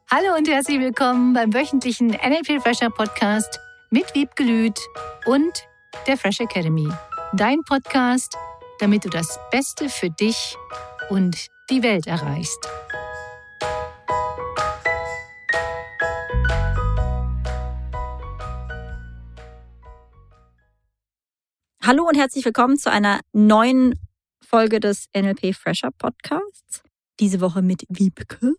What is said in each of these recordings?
Hallo und herzlich willkommen beim wöchentlichen NLP Fresher Podcast mit Wiebke Lüth und der Fresh Academy. Dein Podcast, damit du das Beste für dich und die Welt erreichst. Hallo und herzlich willkommen zu einer neuen Folge des NLP Fresher Podcasts. Diese Woche mit Wiebke.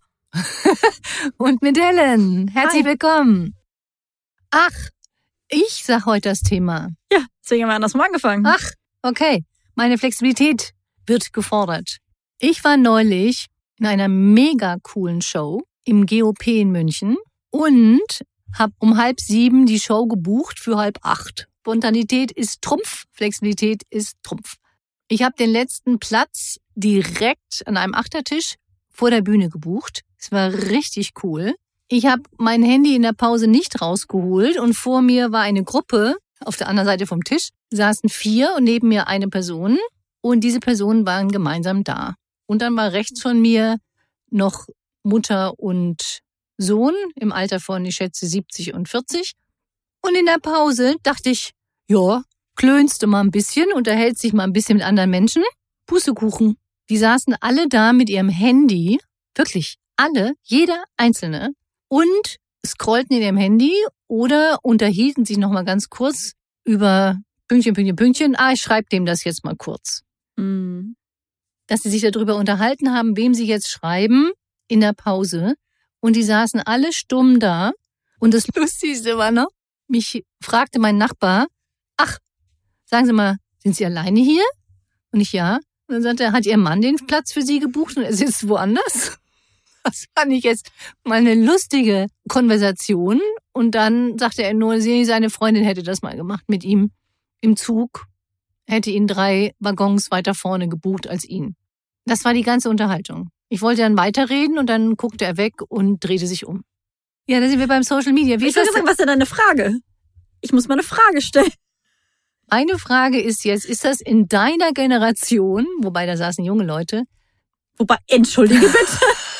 Und mit Helen. Herzlich willkommen. Ach, ich sag heute das Thema. Ja, deswegen haben wir andersrum angefangen. Ach, okay. Meine Flexibilität wird gefordert. Ich war neulich in einer mega coolen Show im GOP in München und habe um 6:30 die Show gebucht für 7:30. Spontanität ist Trumpf, Flexibilität ist Trumpf. Ich habe den letzten Platz direkt an einem Achtertisch vor der Bühne gebucht. Es war richtig cool. Ich habe mein Handy in der Pause nicht rausgeholt und vor mir war eine Gruppe. Auf der anderen Seite vom Tisch saßen 4 und neben mir eine Person. Und diese Personen waren gemeinsam da. Und dann war rechts von mir noch Mutter und Sohn im Alter von, ich schätze, 70 und 40. Und in der Pause dachte ich, ja, klönst du mal ein bisschen, unterhältst dich mal ein bisschen mit anderen Menschen. Pustekuchen. Die saßen alle da mit ihrem Handy, wirklich alle, jeder Einzelne, und scrollten in ihrem Handy oder unterhielten sich nochmal ganz kurz über Pünktchen, Pünktchen, Pünktchen. Ich schreibe dem das jetzt mal kurz. Mhm. Dass sie sich darüber unterhalten haben, wem sie jetzt schreiben in der Pause. Und die saßen alle stumm da. Und das Lustigste war noch, mich fragte mein Nachbar, ach, sagen Sie mal, sind Sie alleine hier? Und ich, ja. Und dann sagte er, hat Ihr Mann den Platz für Sie gebucht und er sitzt woanders? Das fand ich jetzt mal eine lustige Konversation. Und dann sagte er nur, seine Freundin hätte das mal gemacht mit ihm im Zug, hätte ihn 3 Waggons weiter vorne gebucht als ihn. Das war die ganze Unterhaltung. Ich wollte dann weiterreden und dann guckte er weg und drehte sich um. Ja, da sind wir beim Social Media. Ich würde sagen, was ist denn deine Frage? Ich muss mal eine Frage stellen. Meine Frage ist jetzt, ist das in deiner Generation, wobei da saßen junge Leute, Wobei, entschuldige bitte.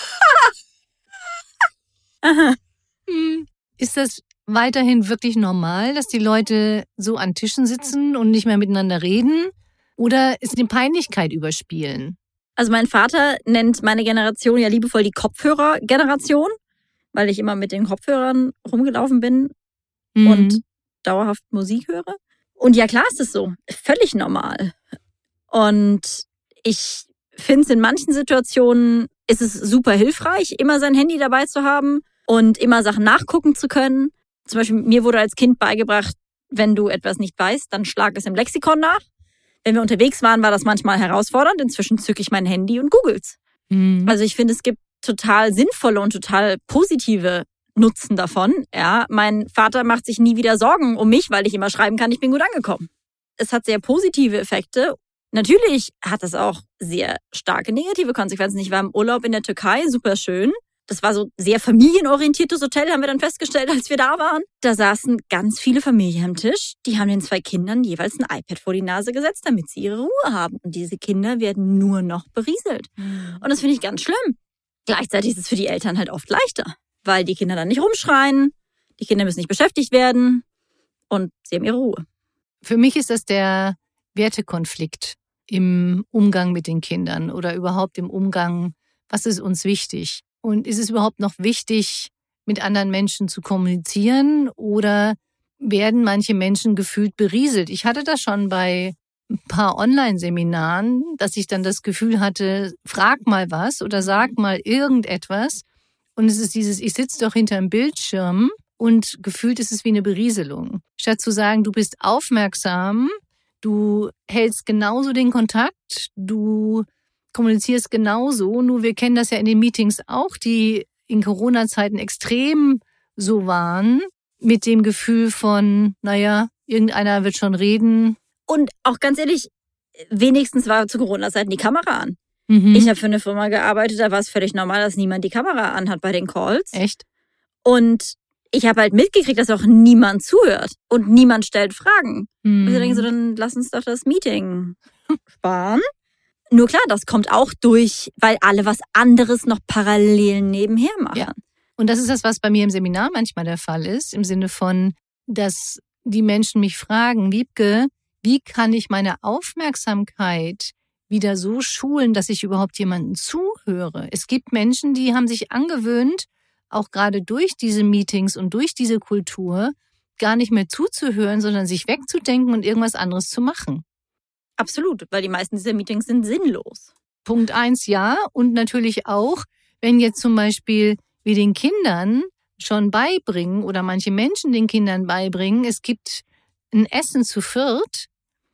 Aha. Ist das weiterhin wirklich normal, dass die Leute so an Tischen sitzen und nicht mehr miteinander reden? Oder ist die Peinlichkeit überspielen? Also mein Vater nennt meine Generation ja liebevoll die Kopfhörer-Generation, weil ich immer mit den Kopfhörern rumgelaufen bin und dauerhaft Musik höre. Und ja, klar ist es so. Völlig normal. Und ich finde es in manchen Situationen ist es super hilfreich, immer sein Handy dabei zu haben und immer Sachen nachgucken zu können. Zum Beispiel mir wurde als Kind beigebracht, wenn du etwas nicht weißt, dann schlag es im Lexikon nach. Wenn wir unterwegs waren, war das manchmal herausfordernd. Inzwischen zücke ich mein Handy und google's. Also ich finde, es gibt total sinnvolle und total positive Nutzen davon. Ja, mein Vater macht sich nie wieder Sorgen um mich, weil ich immer schreiben kann, ich bin gut angekommen. Es hat sehr positive Effekte. Natürlich hat es auch sehr starke negative Konsequenzen. Ich war im Urlaub in der Türkei, super schön. Das war so sehr familienorientiertes Hotel, haben wir dann festgestellt, als wir da waren. Da saßen ganz viele Familien am Tisch. Die haben den 2 Kindern jeweils ein iPad vor die Nase gesetzt, damit sie ihre Ruhe haben. Und diese Kinder werden nur noch berieselt. Und das finde ich ganz schlimm. Gleichzeitig ist es für die Eltern halt oft leichter, weil die Kinder dann nicht rumschreien, die Kinder müssen nicht beschäftigt werden und sie haben ihre Ruhe. Für mich ist das der Wertekonflikt im Umgang mit den Kindern oder überhaupt im Umgang, was ist uns wichtig? Und ist es überhaupt noch wichtig, mit anderen Menschen zu kommunizieren oder werden manche Menschen gefühlt berieselt? Ich hatte das schon bei ein paar Online-Seminaren, dass ich dann das Gefühl hatte, frag mal was oder sag mal irgendetwas. Und es ist dieses, ich sitze doch hinter einem Bildschirm und gefühlt ist es wie eine Berieselung. Statt zu sagen, du bist aufmerksam, du hältst genauso den Kontakt, du kommunizierst genauso. Nur wir kennen das ja in den Meetings auch, die in Corona-Zeiten extrem so waren, mit dem Gefühl von, naja, irgendeiner wird schon reden. Und auch ganz ehrlich, wenigstens war zu Corona-Zeiten die Kamera an. Ich habe für eine Firma gearbeitet, da war es völlig normal, dass niemand die Kamera anhat bei den Calls. Echt? Und ich habe halt mitgekriegt, dass auch niemand zuhört und niemand stellt Fragen. Und ich denke so, dann lass uns doch das Meeting sparen. Nur klar, das kommt auch durch, weil alle was anderes noch parallel nebenher machen. Ja. Und das ist das, was bei mir im Seminar manchmal der Fall ist, im Sinne von, dass die Menschen mich fragen, Wiebke, wie kann ich meine Aufmerksamkeit wieder so schulen, dass ich überhaupt jemandem zuhöre? Es gibt Menschen, die haben sich angewöhnt, auch gerade durch diese Meetings und durch diese Kultur, gar nicht mehr zuzuhören, sondern sich wegzudenken und irgendwas anderes zu machen. Absolut, weil die meisten dieser Meetings sind sinnlos. Punkt 1, ja. Und natürlich auch, wenn jetzt zum Beispiel wir den Kindern schon beibringen oder manche Menschen den Kindern beibringen, es gibt ein Essen zu viert,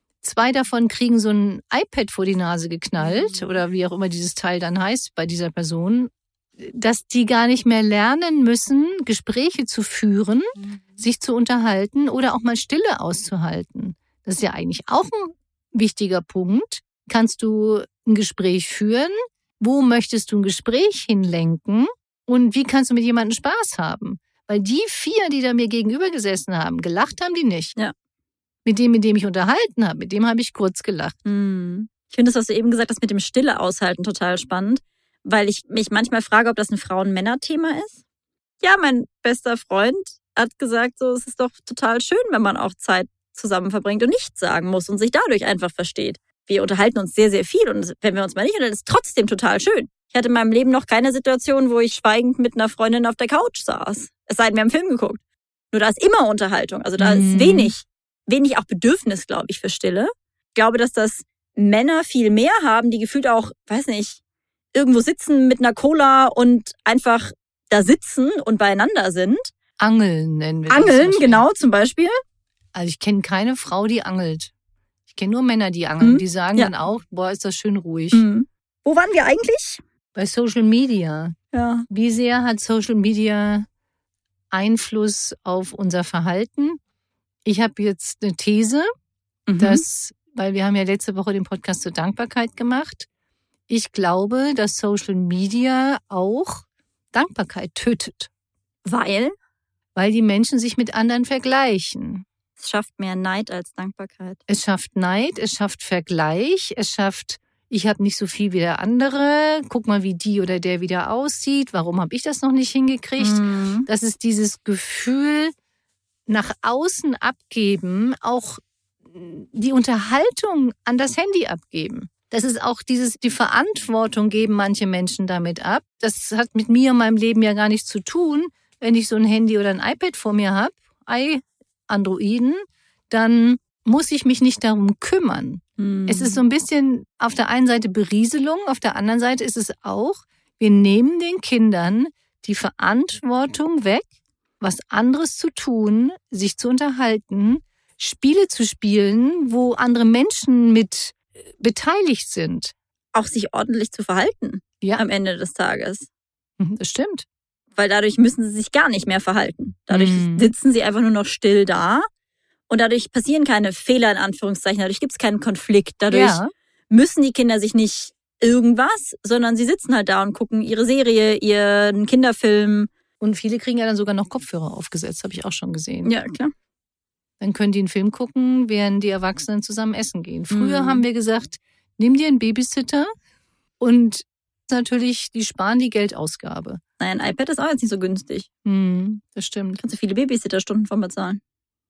2 davon kriegen so ein iPad vor die Nase geknallt oder wie auch immer dieses Teil dann heißt bei dieser Person, dass die gar nicht mehr lernen müssen, Gespräche zu führen, sich zu unterhalten oder auch mal Stille auszuhalten. Das ist ja eigentlich auch ein wichtiger Punkt. Kannst du ein Gespräch führen? Wo möchtest du ein Gespräch hinlenken? Und wie kannst du mit jemandem Spaß haben? Weil die 4, die da mir gegenüber gesessen haben, gelacht haben die nicht. Ja. Mit dem ich unterhalten habe, mit dem habe ich kurz gelacht. Ich finde das, was du eben gesagt hast, mit dem Stille aushalten total spannend, weil ich mich manchmal frage, ob das ein Frauen-Männer-Thema ist. Ja, mein bester Freund hat gesagt, so, es ist doch total schön, wenn man auch Zeit zusammen verbringt und nichts sagen muss und sich dadurch einfach versteht. Wir unterhalten uns sehr, sehr viel und wenn wir uns mal nicht unterhalten, ist es trotzdem total schön. Ich hatte in meinem Leben noch keine Situation, wo ich schweigend mit einer Freundin auf der Couch saß. Es sei denn, wir haben einen Film geguckt. Nur da ist immer Unterhaltung. Also da ist wenig auch Bedürfnis, glaube ich, für Stille. Ich glaube, dass das Männer viel mehr haben, die gefühlt auch, weiß nicht, irgendwo sitzen mit einer Cola und einfach da sitzen und beieinander sind. Angeln nennen wir das. Angeln, genau, zum Beispiel. Also ich kenne keine Frau, die angelt. Ich kenne nur Männer, die angeln. Die sagen dann auch, boah, ist das schön ruhig. Wo waren wir eigentlich? Bei Social Media. Ja. Wie sehr hat Social Media Einfluss auf unser Verhalten? Ich habe jetzt eine These, dass, weil wir haben ja letzte Woche den Podcast zur Dankbarkeit gemacht, ich glaube, dass Social Media auch Dankbarkeit tötet. Weil? Weil die Menschen sich mit anderen vergleichen. Es schafft mehr Neid als Dankbarkeit. Es schafft Neid, es schafft Vergleich, es schafft, ich habe nicht so viel wie der andere, guck mal, wie die oder der wieder aussieht, warum habe ich das noch nicht hingekriegt? Das ist dieses Gefühl, nach außen abgeben, auch die Unterhaltung an das Handy abgeben. Das ist auch die Verantwortung geben manche Menschen damit ab. Das hat mit mir und meinem Leben ja gar nichts zu tun. Wenn ich so ein Handy oder ein iPad vor mir habe, Androiden, dann muss ich mich nicht darum kümmern. Es ist so ein bisschen auf der einen Seite Berieselung, auf der anderen Seite ist es auch, wir nehmen den Kindern die Verantwortung weg, was anderes zu tun, sich zu unterhalten, Spiele zu spielen, wo andere Menschen mit beteiligt sind. Auch sich ordentlich zu verhalten am Ende des Tages. Das stimmt. Weil dadurch müssen sie sich gar nicht mehr verhalten. Dadurch sitzen sie einfach nur noch still da und dadurch passieren keine Fehler in Anführungszeichen, dadurch gibt es keinen Konflikt, dadurch müssen die Kinder sich nicht irgendwas, sondern sie sitzen halt da und gucken ihre Serie, ihren Kinderfilm. Und viele kriegen ja dann sogar noch Kopfhörer aufgesetzt, habe ich auch schon gesehen. Ja, klar. Dann können die einen Film gucken, während die Erwachsenen zusammen essen gehen. Früher haben wir gesagt, nimm dir einen Babysitter und natürlich, die sparen die Geldausgabe. Naja, ein iPad ist auch jetzt nicht so günstig. Das stimmt. Kannst du viele Babysitterstunden von bezahlen.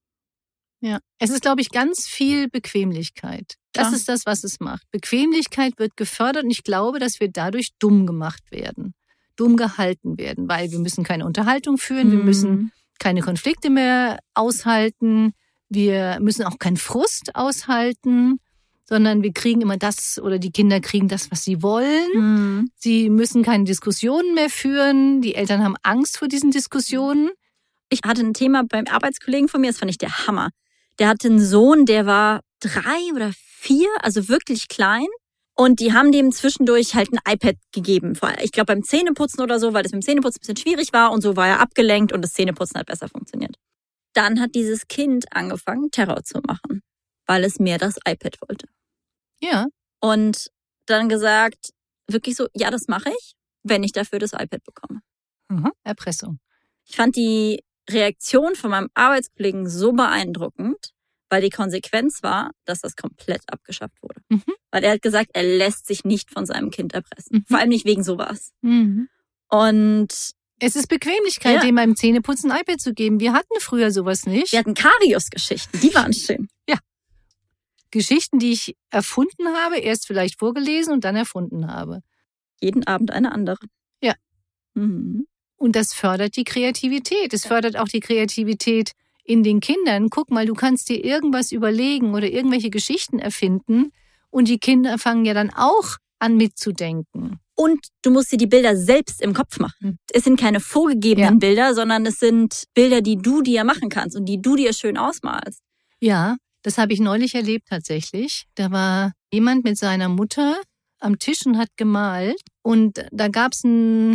Ja, es ist, glaube ich, ganz viel Bequemlichkeit. Das ist das, was es macht. Bequemlichkeit wird gefördert und ich glaube, dass wir dadurch dumm gemacht werden. Dumm gehalten werden, weil wir müssen keine Unterhaltung führen, wir müssen keine Konflikte mehr aushalten, wir müssen auch keinen Frust aushalten, sondern wir kriegen immer das oder die Kinder kriegen das, was sie wollen. Sie müssen keine Diskussionen mehr führen, die Eltern haben Angst vor diesen Diskussionen. Ich hatte ein Thema beim Arbeitskollegen von mir, das fand ich der Hammer. Der hatte einen Sohn, der war 3 oder 4, also wirklich klein. Und die haben dem zwischendurch halt ein iPad gegeben. Ich glaube beim Zähneputzen oder so, weil das mit dem Zähneputzen ein bisschen schwierig war. Und so war er abgelenkt und das Zähneputzen hat besser funktioniert. Dann hat dieses Kind angefangen, Terror zu machen, weil es mehr das iPad wollte. Ja. Und dann gesagt, wirklich so, ja, das mache ich, wenn ich dafür das iPad bekomme. Erpressung. Ich fand die Reaktion von meinem Arbeitskollegen so beeindruckend, weil die Konsequenz war, dass das komplett abgeschafft wurde. Weil er hat gesagt, er lässt sich nicht von seinem Kind erpressen. Vor allem nicht wegen sowas. Und Es ist Bequemlichkeit, dem beim Zähneputzen ein iPad zu geben. Wir hatten früher sowas nicht. Wir hatten Karius-Geschichten, die waren schön. Ja. Geschichten, die ich erfunden habe, erst vielleicht vorgelesen und dann erfunden habe. Jeden Abend eine andere. Ja. Mhm. Und das fördert die Kreativität. Es fördert auch die Kreativität in den Kindern. Guck mal, du kannst dir irgendwas überlegen oder irgendwelche Geschichten erfinden und die Kinder fangen ja dann auch an mitzudenken. Und du musst dir die Bilder selbst im Kopf machen. Es sind keine vorgegebenen Bilder, sondern es sind Bilder, die du dir machen kannst und die du dir schön ausmalst. Ja, das habe ich neulich erlebt tatsächlich. Da war jemand mit seiner Mutter am Tisch und hat gemalt. Und da gab es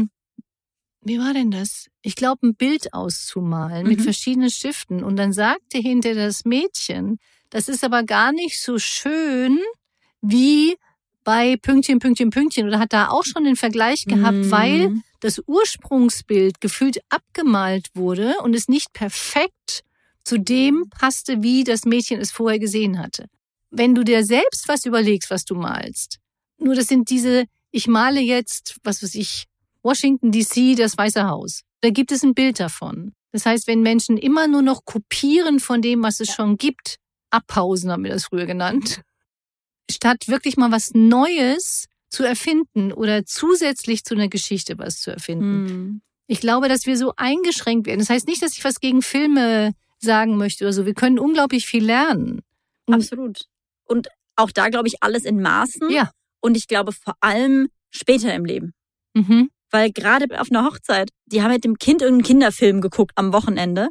wie war denn das? Ich glaube, ein Bild auszumalen mit verschiedenen Stiften. Und dann sagte hinter das Mädchen, das ist aber gar nicht so schön wie bei Pünktchen, Pünktchen, Pünktchen. Oder hat da auch schon den Vergleich gehabt, weil das Ursprungsbild gefühlt abgemalt wurde und es nicht perfekt zu dem passte, wie das Mädchen es vorher gesehen hatte. Wenn du dir selbst was überlegst, was du malst, nur das sind ich male jetzt, was weiß ich, Washington DC, das Weiße Haus. Da gibt es ein Bild davon. Das heißt, wenn Menschen immer nur noch kopieren von dem, was es schon gibt, abpausen haben wir das früher genannt, statt wirklich mal was Neues zu erfinden oder zusätzlich zu einer Geschichte was zu erfinden. Ich glaube, dass wir so eingeschränkt werden. Das heißt nicht, dass ich was gegen Filme sagen möchte oder so. Wir können unglaublich viel lernen. Absolut. Und auch da glaube ich alles in Maßen. Ja. Und ich glaube vor allem später im Leben. Weil gerade auf einer Hochzeit, die haben mit dem Kind irgendeinen Kinderfilm geguckt am Wochenende.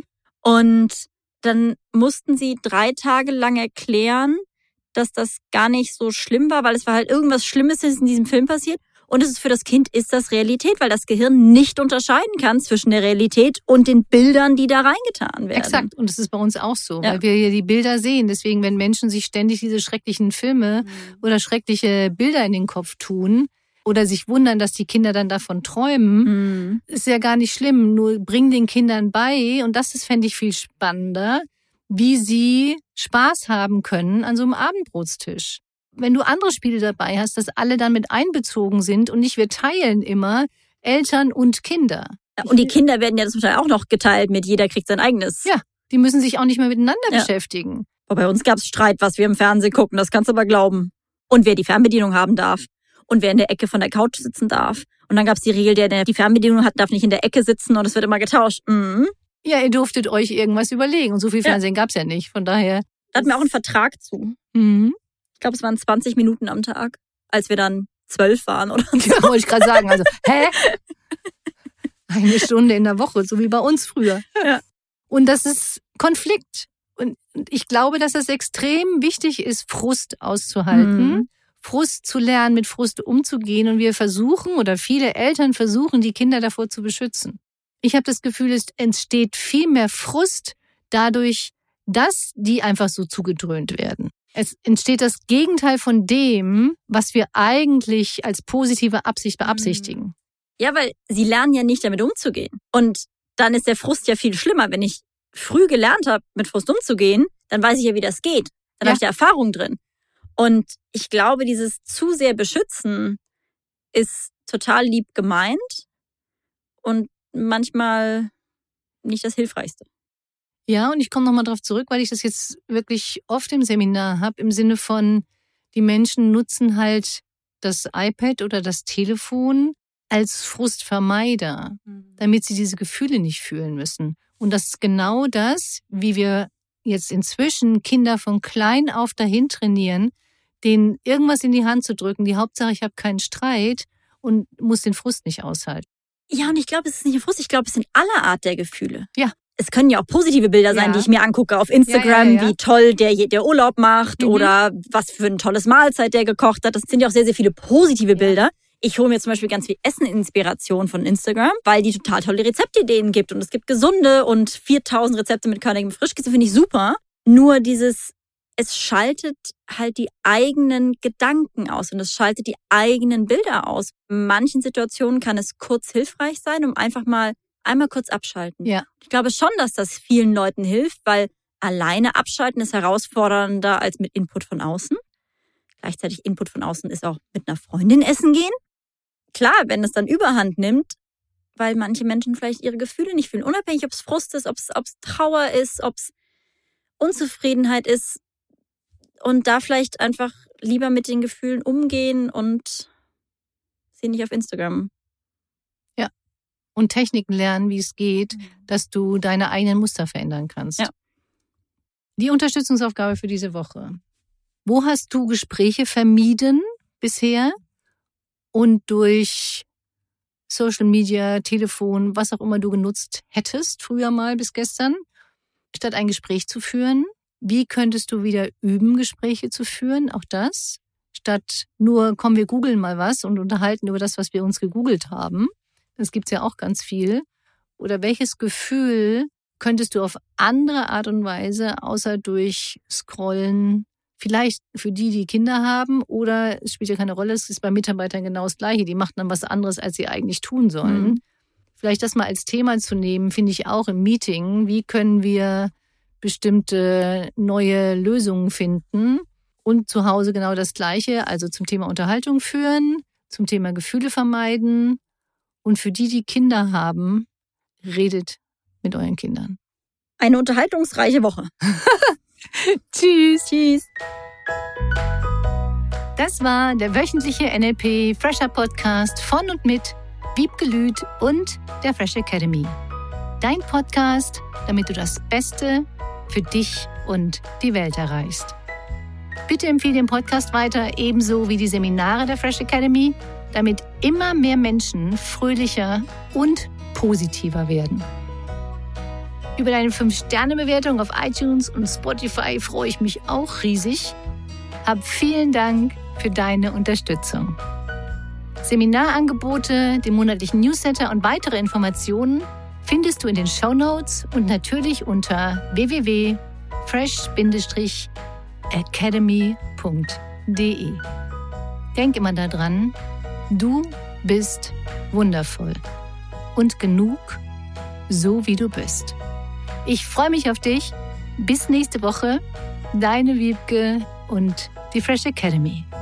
Und dann mussten sie 3 Tage lang erklären, dass das gar nicht so schlimm war, weil es war halt irgendwas Schlimmes, das in diesem Film passiert. Und es ist für das Kind ist das Realität, weil das Gehirn nicht unterscheiden kann zwischen der Realität und den Bildern, die da reingetan werden. Exakt. Und das ist bei uns auch so, weil wir hier die Bilder sehen. Deswegen, wenn Menschen sich ständig diese schrecklichen Filme oder schreckliche Bilder in den Kopf tun oder sich wundern, dass die Kinder dann davon träumen, ist ja gar nicht schlimm. Nur bring den Kindern bei, und das ist, fände ich, viel spannender, wie sie Spaß haben können an so einem Abendbrotstisch. Wenn du andere Spiele dabei hast, dass alle dann mit einbezogen sind und nicht wir teilen immer Eltern und Kinder. Und die Kinder werden ja zum Teil auch noch geteilt mit jeder kriegt sein eigenes. Ja, die müssen sich auch nicht mehr miteinander beschäftigen. Aber bei uns gab es Streit, was wir im Fernsehen gucken, das kannst du aber glauben. Und wer die Fernbedienung haben darf und wer in der Ecke von der Couch sitzen darf. Und dann gab es die Regel, der die Fernbedienung hat, darf nicht in der Ecke sitzen und es wird immer getauscht. Ja, ihr durftet euch irgendwas überlegen und so viel Fernsehen gab's ja nicht, von daher. Da hatten wir auch einen Vertrag zu. Ich glaube, es waren 20 Minuten am Tag, als wir dann 12 waren oder so. Ja, wollte ich gerade sagen. Also, 1 Stunde in der Woche, so wie bei uns früher. Ja. Und das ist Konflikt. Und ich glaube, dass es extrem wichtig ist, Frust auszuhalten, Frust zu lernen, mit Frust umzugehen. Und wir versuchen, oder viele Eltern versuchen, die Kinder davor zu beschützen. Ich habe das Gefühl, es entsteht viel mehr Frust dadurch, dass die einfach so zugedröhnt werden. Es entsteht das Gegenteil von dem, was wir eigentlich als positive Absicht beabsichtigen. Ja, weil sie lernen ja nicht damit umzugehen. Und dann ist der Frust ja viel schlimmer. Wenn ich früh gelernt habe, mit Frust umzugehen, dann weiß ich ja, wie das geht. Dann habe ich da Erfahrung drin. Und ich glaube, dieses zu sehr Beschützen ist total lieb gemeint und manchmal nicht das Hilfreichste. Ja, und ich komme nochmal drauf zurück, weil ich das jetzt wirklich oft im Seminar habe, im Sinne von, die Menschen nutzen halt das iPad oder das Telefon als Frustvermeider, damit sie diese Gefühle nicht fühlen müssen. Und das ist genau das, wie wir jetzt inzwischen Kinder von klein auf dahin trainieren, denen irgendwas in die Hand zu drücken, die Hauptsache, ich habe keinen Streit und muss den Frust nicht aushalten. Ja, und ich glaube, es ist nicht ein Frust, ich glaube, es sind alle Art der Gefühle. Ja. Es können ja auch positive Bilder sein, die ich mir angucke auf Instagram, wie toll der Urlaub macht oder was für ein tolles Mahlzeit der gekocht hat. Das sind ja auch sehr, sehr viele positive Bilder. Ich hole mir zum Beispiel ganz viel Essen-Inspiration von Instagram, weil die total tolle Rezeptideen gibt. Und es gibt gesunde und 4000 Rezepte mit körnigem Frischkäse, finde ich super. Nur es schaltet halt die eigenen Gedanken aus und es schaltet die eigenen Bilder aus. In manchen Situationen kann es kurz hilfreich sein, um einfach mal einmal kurz abschalten. Ja. Ich glaube schon, dass das vielen Leuten hilft, weil alleine abschalten ist herausfordernder als mit Input von außen. Gleichzeitig Input von außen ist auch mit einer Freundin essen gehen. Klar, wenn es dann Überhand nimmt, weil manche Menschen vielleicht ihre Gefühle nicht fühlen. Unabhängig, ob es Frust ist, ob es Trauer ist, ob es Unzufriedenheit ist. Und da vielleicht einfach lieber mit den Gefühlen umgehen und sie nicht auf Instagram. Ja. Und Techniken lernen, wie es geht, dass du deine eigenen Muster verändern kannst. Ja. Die Unterstützungsaufgabe für diese Woche. Wo hast du Gespräche vermieden bisher und durch Social Media, Telefon, was auch immer du genutzt hättest, früher mal bis gestern, statt ein Gespräch zu führen? Wie könntest du wieder üben, Gespräche zu führen? Auch das. Statt nur, komm, wir googeln mal was und unterhalten über das, was wir uns gegoogelt haben. Das gibt's ja auch ganz viel. Oder welches Gefühl könntest du auf andere Art und Weise, außer durch Scrollen, vielleicht für die Kinder haben, oder es spielt ja keine Rolle, es ist bei Mitarbeitern genau das Gleiche. Die machen dann was anderes, als sie eigentlich tun sollen. Vielleicht das mal als Thema zu nehmen, finde ich auch im Meeting. Wie können wir bestimmte neue Lösungen finden? Und zu Hause genau das Gleiche, also zum Thema Unterhaltung führen, zum Thema Gefühle vermeiden. Und für die Kinder haben, redet mit euren Kindern. Eine unterhaltungsreiche Woche. Tschüss. Tschüss. Das war der wöchentliche NLP Fresher Podcast von und mit Wiebke Lüth und der Fresh Academy. Dein Podcast, damit du das Beste für dich und die Welt erreichst. Bitte empfehle den Podcast weiter, ebenso wie die Seminare der Fresh Academy, damit immer mehr Menschen fröhlicher und positiver werden. Über deine 5-Sterne-Bewertung auf iTunes und Spotify freue ich mich auch riesig. Hab vielen Dank für deine Unterstützung. Seminarangebote, den monatlichen Newsletter und weitere Informationen findest du in den Shownotes und natürlich unter www.fresh-academy.de. Denk immer daran, du bist wundervoll und genug, so wie du bist. Ich freue mich auf dich. Bis nächste Woche. Deine Wiebke und die Fresh Academy.